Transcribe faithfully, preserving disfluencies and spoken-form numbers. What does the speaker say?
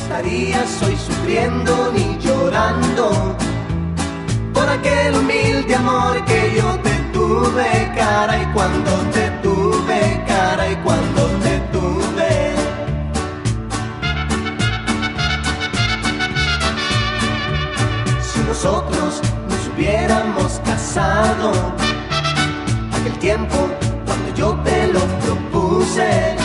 estarías hoy sufriendo ni llorando por aquel humilde amor que yo te tuve, cara, y cuando te tuve, cara, y cuando te tuve. Si nosotros nos hubiéramos casado aquel tiempo cuando yo te lo propuse,